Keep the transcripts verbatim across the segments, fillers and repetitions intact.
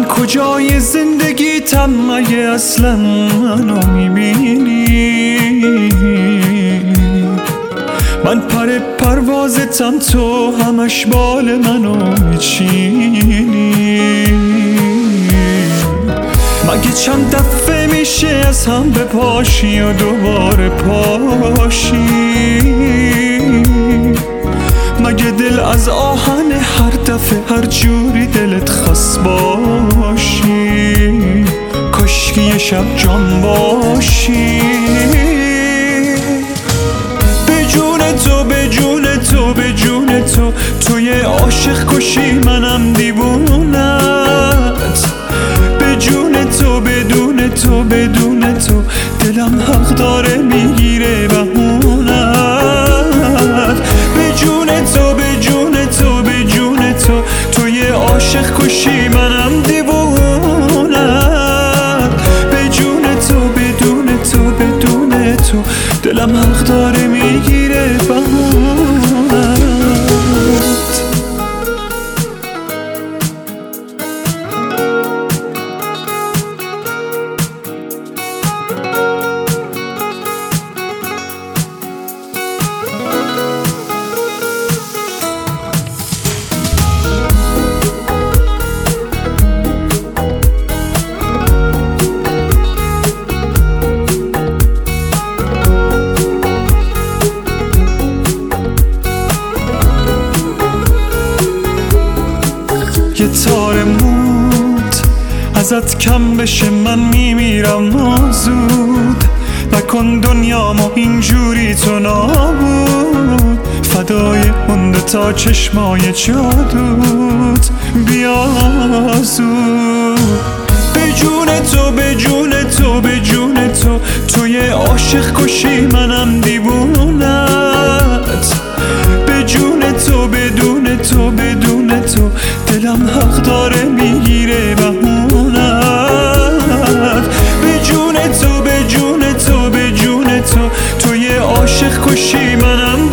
کجای زندگیتم مگه اصلا منو میبینی؟ من پر پروازتم تو همش بال منو میچینی. مگه چند دفعه میشه از هم بپاشی و دوباره پاشی؟ مگه دل از آهن هر دفعه هر جوری دلت خواست باشی؟ کاشکی یه شب جان باشی. به جون تو به جون تو به جون تو توی عاشق کشی منم دیوونت. به جون تو بدون تو بدون تو دلم حق داره میگیره بهونت. به جون تو به جون تو به جون تو توی عاشق کشی منم دیوونت. به جون تو بدون تو بدون تو دلم حق داره میگیره بهونت. یه تار موت ازت کم بشه من میمیرم زود. نکن دنیامو اینجوری تو نابود. فدای اون تا چشمای جادوت بیا زود. به جون تو به جون تو به جون تو توی عاشق کشی منم دیوونت. به جون تو بدون تو بدون تو دلم حق داره میگیره بهونت. به جون تو به جون تو به جون تو توی عاشق کشی منم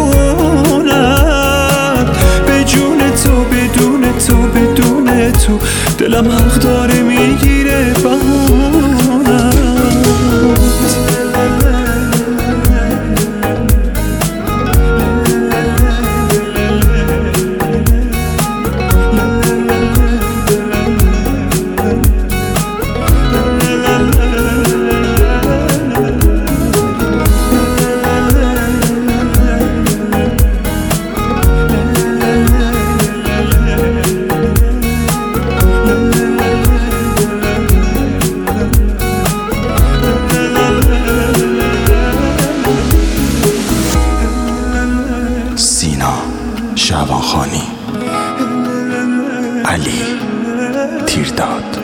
دیوونت. به جون تو بدون تو بدون تو دلم حق داره میگیره بهونت. شعبان خانی، علی تیرداد.